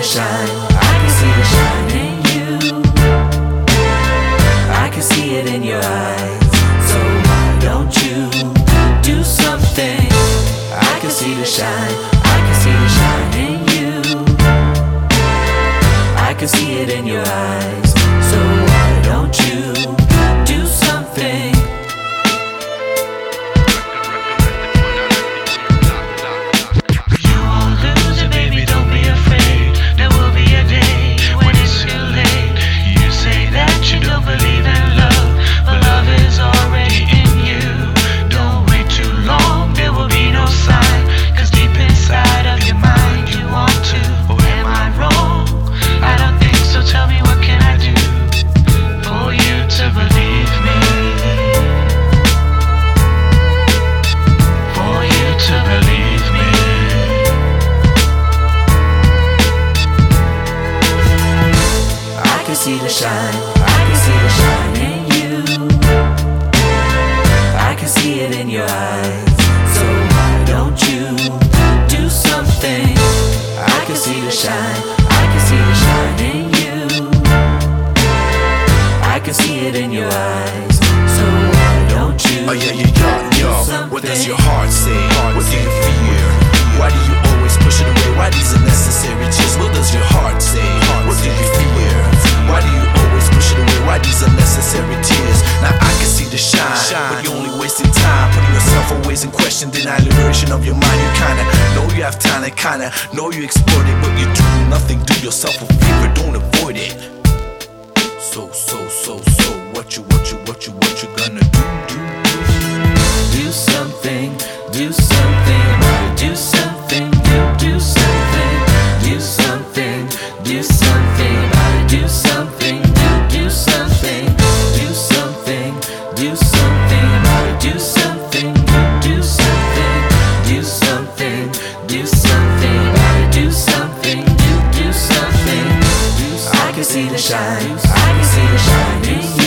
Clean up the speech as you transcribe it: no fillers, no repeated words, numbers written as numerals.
shine, I can see the shine in you. I can see it in your eyes. So why don't you do something? I can see the shine, I can see the shine in you. I can see it in your eyes. So why don't you do something? You won't lose it, baby, don't be afraid. There will be a day when it's too late. You say that you don't believe in love, but love is already in you. Don't wait too long, there will be no sign, 'cause deep inside of your mind you want to. Or am I wrong? I don't think so, tell me what can I do for you to believe me? For you to believe me. I can see the shine, I can see the shine in you. I can see it in your eyes. So why don't you do something? I can see the shine, I can see the shine in you. I can see it in your eyes. So why don't you Oh yeah, what does your heart say? What do you fear? Why do you always push it away? Why these unnecessary tears? What does your heart say? What do you fear? Why do you always push it away? Why these unnecessary tears? Now I can see the shine, but you're only wasting time, putting yourself always in question, denying liberation of your mind. You kinda know you have talent, kinda know you exploit it, but you do nothing. Do yourself a favor, don't avoid it. So, what you gonna do? do something, do something, do something, do something, do something, do something, do something, do something, do something, do something, do something, do something, do something, do something, do something, do something. I can see the shine, I can see the shine in you.